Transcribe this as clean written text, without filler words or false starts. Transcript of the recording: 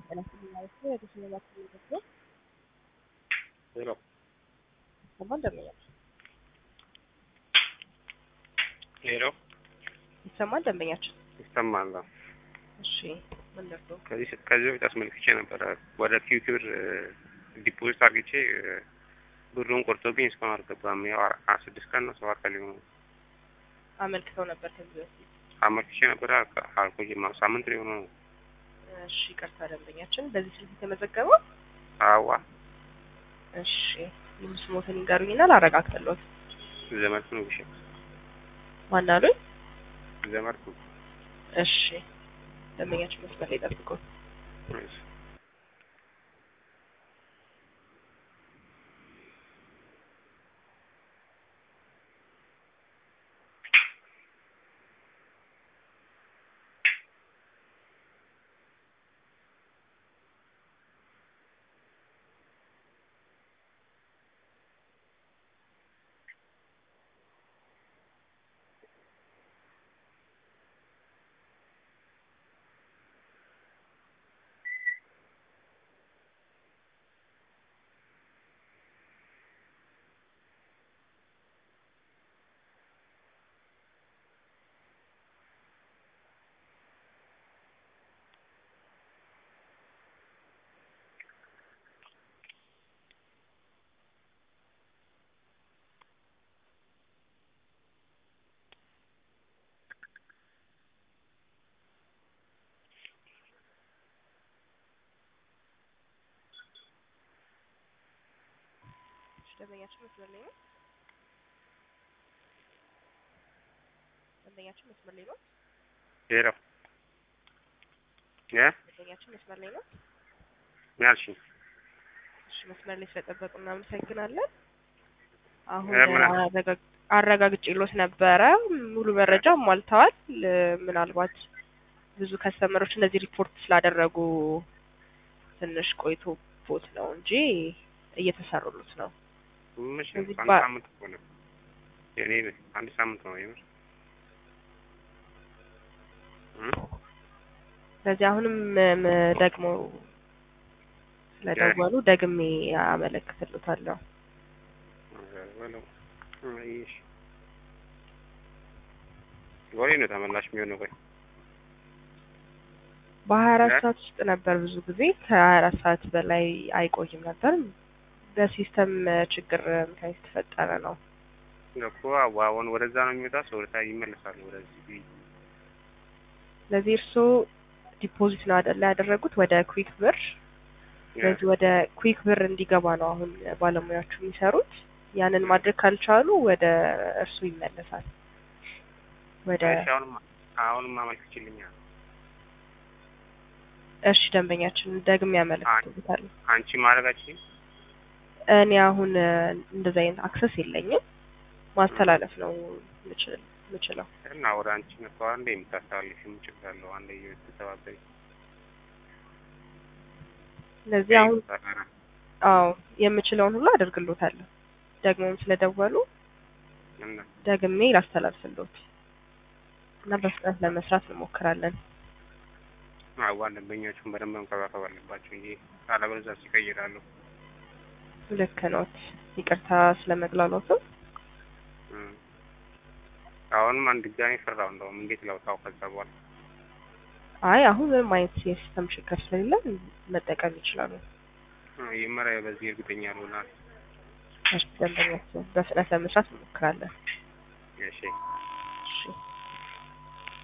ጤና ይስጥልኝ ማለት ነው። ወደ ሲኒማ ተመልክቶ ሄሎ ሰማን ደምኛች ሄሎ ይሰማል ደምኛች ይሰማል። እሺ ምን ነበር? ከዚህ በፊት አስመልክቼ ነበር ወደ ኪውኪር ዲፖዚት አድርጌ ብሩን ቆርጦብኝ እስካሁን አልገባም። ያው 6 ቀን ነው 7 ቀን ሊሆን አመልክተው ነበር ከዚህ በፊት አመልክቼ ነበር አልቆየም። ሳምንት ሊሆን ነው። እሺ ቀርታ ደምኛችን በዚህ ስልክ የተመዘገበው አዋ እሺ ሙሉ ስሞትን ይንገሩኝና ላረጋግጥልዎት። ዘመርኩ ነው ብቻ ማን አሉኝ? ዘመርኩ። እሺ ደምኛችን መስመር ላይ ጠብቁ። እሺ ደምኛችን መስመር ላይ ነው። ደምኛችን መስመር ላይ ነው። ሄሎ ያ ደምኛችን መስመር ላይ ነው። ያልሽ እሺ መስመር ላይ ስለጠበቁ እናመሰግናለን። አሁን አረጋግጬልዎት ነበረ ሙሉ መረጃ ሟልተዋል። ምናልባት ብዙ ከስተመሮች እንደዚህ ሪፖርት ስላደረጉ ትንሽ ቆይቶ ቦት ነው እንጂ እየተሰሩሉት ነው። ምንሽ አንድ ሳምንት ሆነ። የኔ አንድ ሳምንት ነው ይመር ስለዚህ አሁንም ደግሞ ስለደወሉ ደግሜ አመለክትልዎታለሁ። እሺ ወሬ ነው ተመላሽ የሚሆነው ወይ በ24 ሰዓት ውስጥ ነበር። ብዙ ጊዜ ከ24 ሰዓት በላይ አይቆይም ነበር። በሲስተም ችግር ምክንያት የተፈጠረ ነው እኮ አሁን ወደዛ ነው የሚወጣው። ሰውታ ይመለሳሉ ወደዚህ። ስለዚህ እርስዎ ዲፖዚት ነው አይደል ያደረጉት ወደ ኩዊክ ብር። ስለዚህ ወደ ኩዊክ ብር እንዲገባ ነው አሁን ባለሙያዎቹ የሚሰሩት። ያንን ማድረግ ካልቻሉ ወደ እርስዎ ይመለሳል። ወደ አሁንም አመልክችልኛል። እሺ ደንበኛችን ደግሜ ያመለክቱታል። አንቺ ማድረጋችን እኔ አሁን እንደዛ አይነት አክሰስ የለኝም። ማስተላለፍ ነው የምችለው እና ወደ አንቺ ነው አንዴ የምታስተላልፊ የምችለው አንዴ እየተባበሪ። ስለዚህ አሁን የምችለውን ሁሉ አደርግልዎታለሁ። ደግሞም ስለደወሉ ደግሜ ላስተላልፍልዎት እና በፍጥነት ለመስራት እንሞክራለን። አዋን ደንበኞቹን በደንብ መንከባከብ አለባቸው እንጂ አለበለዚያ ይቀይራሉ። ልክ ነዎት። ይቅርታ ስለመግላሎቱ። አሁንም አንድ ድጋሚ ፈራው እንደውም እንዴት ላውጣው ከዛ በኋላ። አይ አሁን ምንም አይነት የሲስተም ችግር ስለሌለ መጠቀም ይችላሉ። የመራ በዚህ እርግጠኛ አልሆናል። እሺ ደንበኛችን በፍጥነት ለመስራት እንሞክራለን። እሺ